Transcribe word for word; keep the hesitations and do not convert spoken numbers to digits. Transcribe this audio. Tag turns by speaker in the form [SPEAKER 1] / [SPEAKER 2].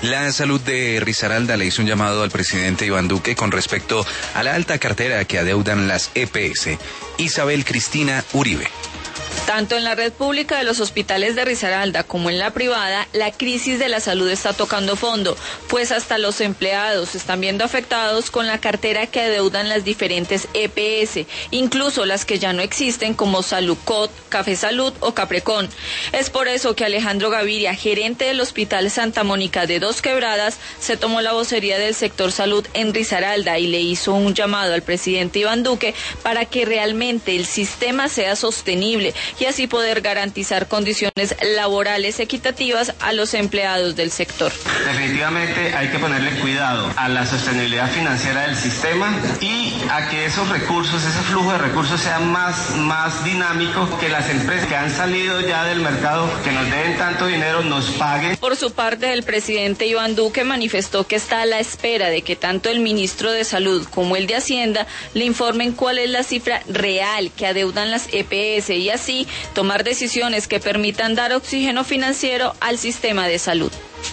[SPEAKER 1] La salud de Risaralda le hizo un llamado al presidente Iván Duque con respecto a la alta cartera que adeudan las E P S. Isabel Cristina Uribe.
[SPEAKER 2] Tanto en la red pública de los hospitales de Risaralda como en la privada, la crisis de la salud está tocando fondo, pues hasta los empleados se están viendo afectados con la cartera que adeudan las diferentes E P S, incluso las que ya no existen como Salucot, Café Salud o Caprecon. Es por eso que Alejandro Gaviria, gerente del Hospital Santa Mónica de Dos Quebradas, se tomó la vocería del sector salud en Risaralda y le hizo un llamado al presidente Iván Duque para que realmente el sistema sea sostenible y así poder garantizar condiciones laborales equitativas a los empleados del sector.
[SPEAKER 3] Definitivamente hay que ponerle cuidado a la sostenibilidad financiera del sistema y a que esos recursos, ese flujo de recursos sea más, más dinámico, que las empresas que han salido ya del mercado, que nos deben tanto dinero, nos paguen.
[SPEAKER 2] Por su parte, el presidente Iván Duque manifestó que está a la espera de que tanto el ministro de Salud como el de Hacienda le informen cuál es la cifra real que adeudan las E P S y así tomar decisiones que permitan dar oxígeno financiero al sistema de salud.